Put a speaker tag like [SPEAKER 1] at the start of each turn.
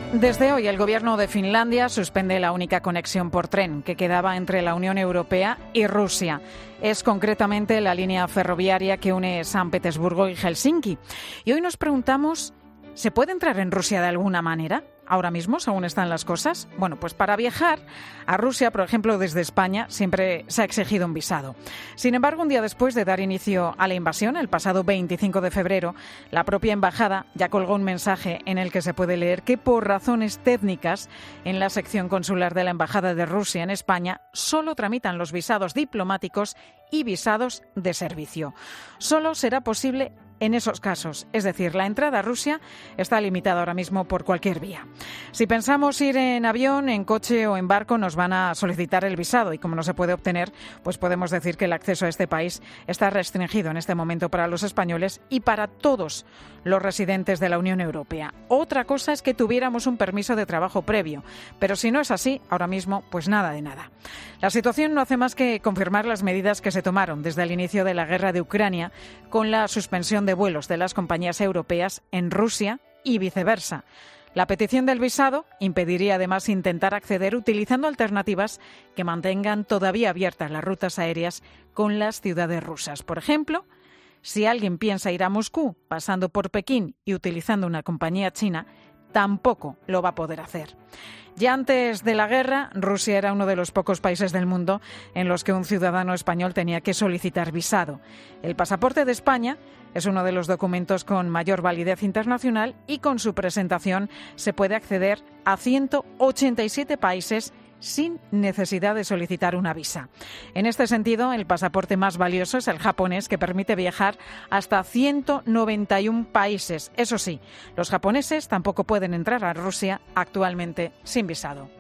[SPEAKER 1] Desde hoy, el gobierno de Finlandia suspende la única conexión por tren que quedaba entre la Unión Europea y Rusia. Es concretamente la línea ferroviaria que une San Petersburgo y Helsinki. Y hoy nos preguntamos, ¿se puede entrar en Rusia de alguna manera? Ahora mismo, según están las cosas. Bueno, pues para viajar a Rusia, por ejemplo, desde España, siempre se ha exigido un visado. Sin embargo, un día después de dar inicio a la invasión, el pasado 25 de febrero, la propia embajada ya colgó un mensaje en el que se puede leer que por razones técnicas, en la sección consular de la Embajada de Rusia en España, solo tramitan los visados diplomáticos y visados de servicio. Solo será posible en esos casos, es decir, la entrada a Rusia está limitada ahora mismo por cualquier vía. Si pensamos ir en avión, en coche o en barco, nos van a solicitar el visado y como no se puede obtener, pues podemos decir que el acceso a este país está restringido en este momento para los españoles y para todos los residentes de la Unión Europea. Otra cosa es que tuviéramos un permiso de trabajo previo, pero si no es así, ahora mismo, pues nada de nada. La situación no hace más que confirmar las medidas que se tomaron desde el inicio de la guerra de Ucrania con la suspensión de vuelos de las compañías europeas en Rusia y viceversa. La petición del visado impediría además intentar acceder utilizando alternativas que mantengan todavía abiertas las rutas aéreas con las ciudades rusas. Por ejemplo, si alguien piensa ir a Moscú pasando por Pekín y utilizando una compañía china, tampoco lo va a poder hacer. Ya antes de la guerra, Rusia era uno de los pocos países del mundo en los que un ciudadano español tenía que solicitar visado. El pasaporte de España es uno de los documentos con mayor validez internacional y con su presentación se puede acceder a 187 países sin necesidad de solicitar una visa. En este sentido, el pasaporte más valioso es el japonés, que permite viajar hasta 191 países. Eso sí, los japoneses tampoco pueden entrar a Rusia actualmente sin visado.